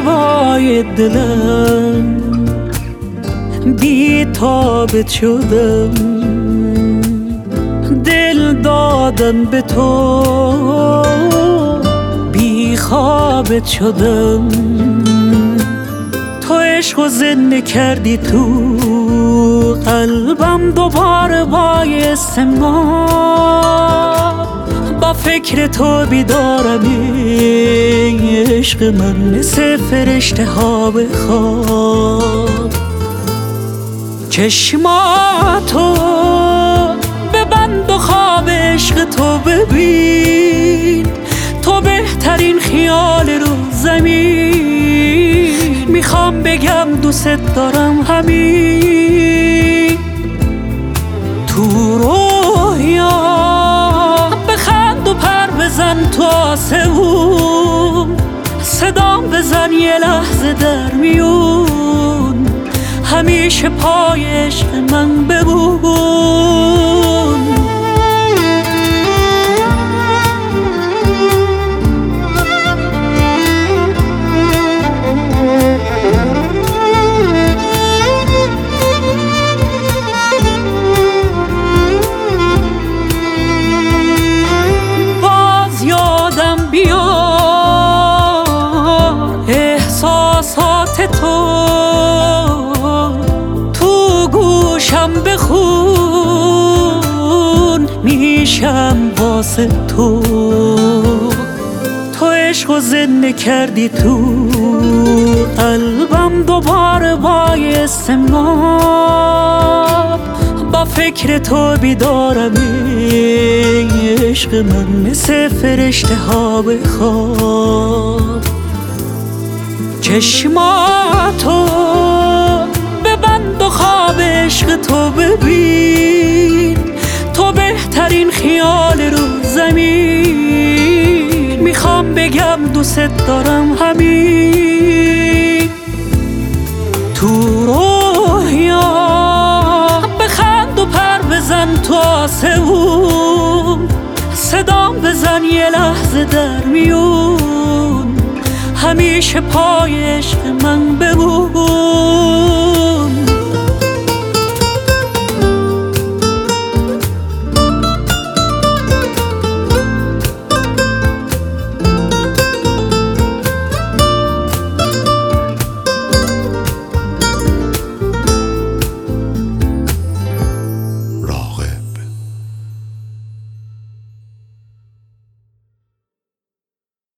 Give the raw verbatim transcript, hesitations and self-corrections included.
زیبای دلم بی تابت شدم، دل دادم به تو بی خوابت شدم. تو عشق و زنده کردی تو قلبم، دوباره بایستم ما با فکر تو بیدارم. عشق من مثل فرشته ها به خواب، چشماتو ببند و خواب عشق تو ببین. تو بهترین خیال رو زمین، میخوام بگم دوست دارم همین. تو رویا بخند و پر بزن تو آسمون، صدام بزن یه لحظه در میون، همیشه پای عشق من بمون. باز یادم بیا احساسات تو، بخون میشم واسه تو. تو عشق و زنده کردی تو قلبم، دوباره بایستم ما با فکر تو بیدارم. عشق من مثل فرشته ها به خواب، چشماتو ببند و خواب عشق تو ببین. تو بهترین خیال رو زمین، میخوام بگم دوست دارم همین. تو رویا بخند و پر بزن تو آسمون، صدام بزن یه لحظه در میون، همیشه پای عشق من بمون.